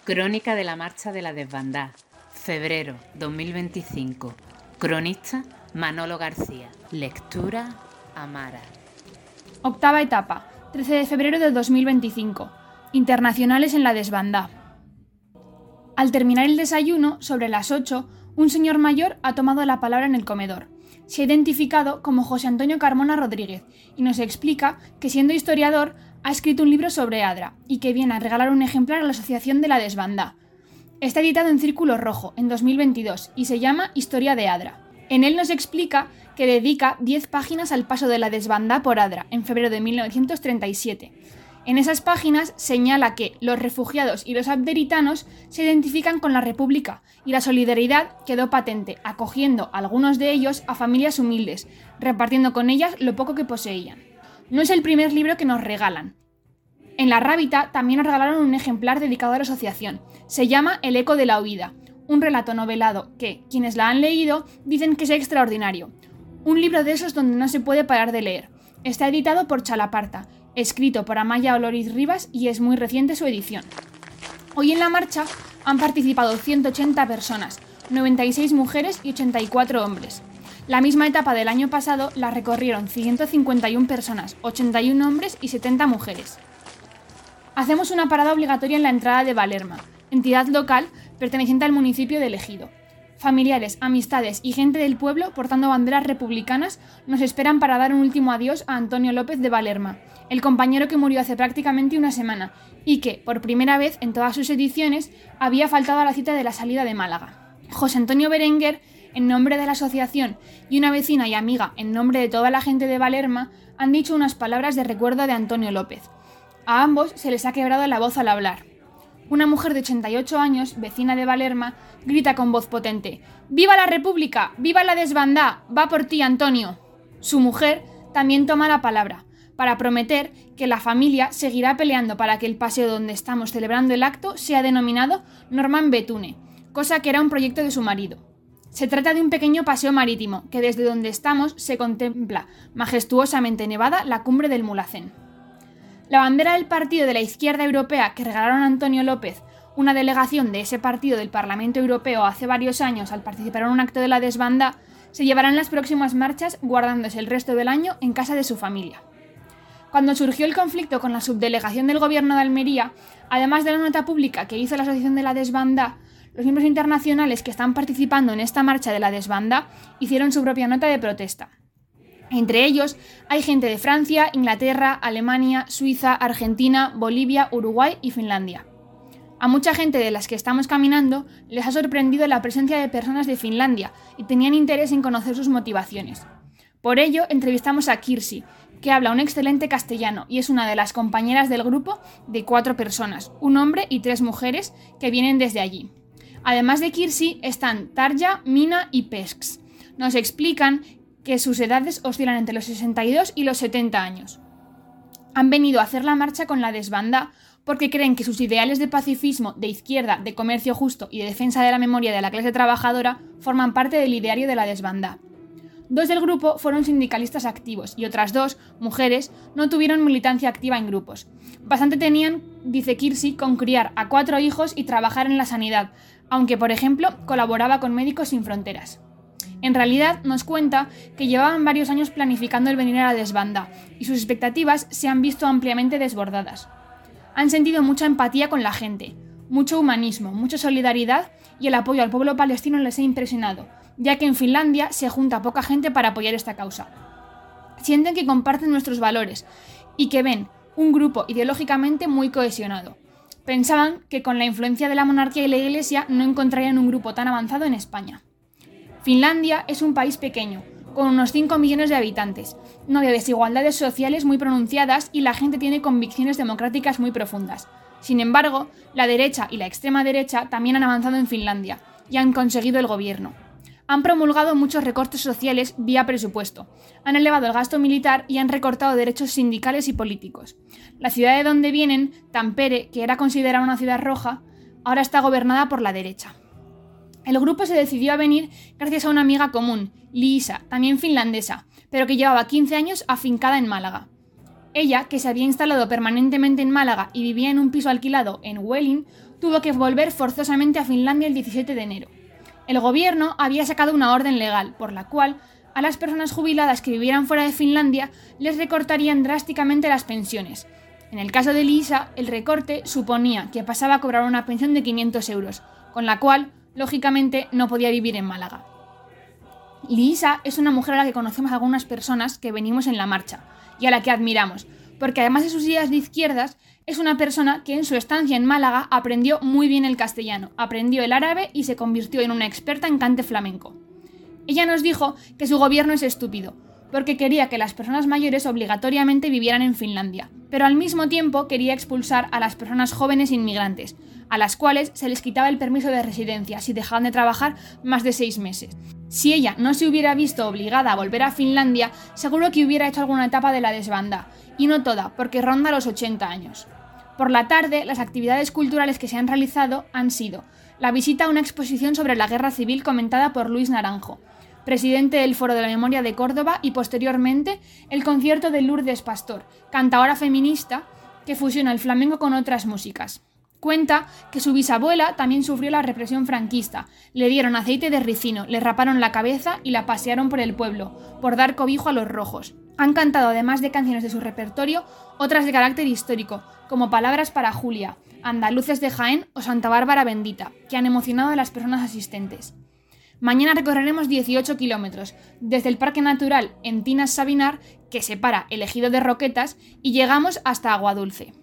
Crónica de la Marcha de la Desbandá, febrero 2025. Cronista Manolo García. Lectura Amara. Octava etapa, 13 de febrero de 2025. Internacionales en la Desbandá. Al terminar el desayuno, sobre las 8, un señor mayor ha tomado la palabra en el comedor. Se ha identificado como José Antonio Carmona Rodríguez y nos explica que, siendo historiador, ha escrito un libro sobre Adra y que viene a regalar un ejemplar a la Asociación de la Desbandá. Está editado en Círculo Rojo en 2022 y se llama Historia de Adra. En él nos explica que dedica 10 páginas al paso de la Desbandá por Adra en febrero de 1937. En esas páginas señala que los refugiados y los abderitanos se identifican con la República y la solidaridad quedó patente, acogiendo a algunos de ellos a familias humildes, repartiendo con ellas lo poco que poseían. No es el primer libro que nos regalan. En La Rábita también nos regalaron un ejemplar dedicado a la asociación. Se llama El eco de la huida, un relato novelado que, quienes la han leído, dicen que es extraordinario. Un libro de esos donde no se puede parar de leer. Está editado por Chalaparta, escrito por Amaya Oloriz Rivas y es muy reciente su edición. Hoy en la marcha han participado 180 personas, 96 mujeres y 84 hombres. La misma etapa del año pasado la recorrieron 151 personas, 81 hombres y 70 mujeres. Hacemos una parada obligatoria en la entrada de Valerma, entidad local perteneciente al municipio de Ejido. Familiares, amistades y gente del pueblo portando banderas republicanas nos esperan para dar un último adiós a Antonio López de Valerma, el compañero que murió hace prácticamente una semana y que, por primera vez en todas sus ediciones, había faltado a la cita de la salida de Málaga. José Antonio Berenguer, en nombre de la asociación, y una vecina y amiga en nombre de toda la gente de Valerma, han dicho unas palabras de recuerdo de Antonio López. A ambos se les ha quebrado la voz al hablar. Una mujer de 88 años, vecina de Valerma, grita con voz potente: ¡Viva la República! ¡Viva la Desbandá! ¡Va por ti, Antonio! Su mujer también toma la palabra, para prometer que la familia seguirá peleando para que el paseo donde estamos celebrando el acto sea denominado Norman Betune, cosa que era un proyecto de su marido. Se trata de un pequeño paseo marítimo, que desde donde estamos se contempla majestuosamente nevada la cumbre del Mulhacén. La bandera del partido de la izquierda europea que regalaron a Antonio López, una delegación de ese partido del Parlamento Europeo hace varios años al participar en un acto de la Desbandá, se llevará en las próximas marchas guardándose el resto del año en casa de su familia. Cuando surgió el conflicto con la subdelegación del gobierno de Almería, además de la nota pública que hizo la Asociación de la Desbandá, los miembros internacionales que están participando en esta marcha de la Desbandá hicieron su propia nota de protesta. Entre ellos hay gente de Francia, Inglaterra, Alemania, Suiza, Argentina, Bolivia, Uruguay y Finlandia. A mucha gente de las que estamos caminando les ha sorprendido la presencia de personas de Finlandia y tenían interés en conocer sus motivaciones. Por ello, entrevistamos a Kirsi, que habla un excelente castellano y es una de las compañeras del grupo de 4 personas, un hombre y 3 mujeres que vienen desde allí. Además de Kirsi están Tarja, Mina y Pesks. Nos explican que sus edades oscilan entre los 62 y los 70 años. Han venido a hacer la marcha con la Desbandá porque creen que sus ideales de pacifismo, de izquierda, de comercio justo y de defensa de la memoria de la clase trabajadora forman parte del ideario de la Desbandá. 2 del grupo fueron sindicalistas activos y otras 2, mujeres, no tuvieron militancia activa en grupos. Bastante tenían, dice Kirsi, con criar a 4 hijos y trabajar en la sanidad, aunque, por ejemplo, colaboraba con Médicos Sin Fronteras. En realidad, nos cuenta que llevaban varios años planificando el venir a la Desbandá y sus expectativas se han visto ampliamente desbordadas. Han sentido mucha empatía con la gente, mucho humanismo, mucha solidaridad y el apoyo al pueblo palestino les ha impresionado, ya que en Finlandia se junta poca gente para apoyar esta causa. Sienten que comparten nuestros valores y que ven un grupo ideológicamente muy cohesionado. Pensaban que con la influencia de la monarquía y la Iglesia no encontrarían un grupo tan avanzado en España. Finlandia es un país pequeño, con unos 5 millones de habitantes. No hay desigualdades sociales muy pronunciadas y la gente tiene convicciones democráticas muy profundas. Sin embargo, la derecha y la extrema derecha también han avanzado en Finlandia y han conseguido el gobierno. Han promulgado muchos recortes sociales vía presupuesto, han elevado el gasto militar y han recortado derechos sindicales y políticos. La ciudad de donde vienen, Tampere, que era considerada una ciudad roja, ahora está gobernada por la derecha. El grupo se decidió a venir gracias a una amiga común, Liisa, también finlandesa, pero que llevaba 15 años afincada en Málaga. Ella, que se había instalado permanentemente en Málaga y vivía en un piso alquilado en Welling, tuvo que volver forzosamente a Finlandia el 17 de enero. El gobierno había sacado una orden legal, por la cual a las personas jubiladas que vivieran fuera de Finlandia les recortarían drásticamente las pensiones. En el caso de Liisa, el recorte suponía que pasaba a cobrar una pensión de 500 euros, con la cual, lógicamente, no podía vivir en Málaga. Liisa es una mujer a la que conocemos algunas personas que venimos en la marcha y a la que admiramos, porque además de sus ideas de izquierdas, es una persona que en su estancia en Málaga aprendió muy bien el castellano, aprendió el árabe y se convirtió en una experta en cante flamenco. Ella nos dijo que su gobierno es estúpido, porque quería que las personas mayores obligatoriamente vivieran en Finlandia, pero al mismo tiempo quería expulsar a las personas jóvenes inmigrantes, a las cuales se les quitaba el permiso de residencia si dejaban de trabajar más de 6 meses. Si ella no se hubiera visto obligada a volver a Finlandia, seguro que hubiera hecho alguna etapa de la desbandá, y no toda, porque ronda los 80 años. Por la tarde, las actividades culturales que se han realizado han sido la visita a una exposición sobre la Guerra Civil comentada por Luis Naranjo, presidente del Foro de la Memoria de Córdoba, y posteriormente el concierto de Lourdes Pastor, cantaora feminista que fusiona el flamenco con otras músicas. Cuenta que su bisabuela también sufrió la represión franquista, le dieron aceite de ricino, le raparon la cabeza y la pasearon por el pueblo, por dar cobijo a los rojos. Han cantado, además de canciones de su repertorio, otras de carácter histórico, como Palabras para Julia, Andaluces de Jaén o Santa Bárbara Bendita, que han emocionado a las personas asistentes. Mañana recorreremos 18 kilómetros, desde el Parque Natural Entinas Sabinar, que separa el ejido de Roquetas, y llegamos hasta Aguadulce.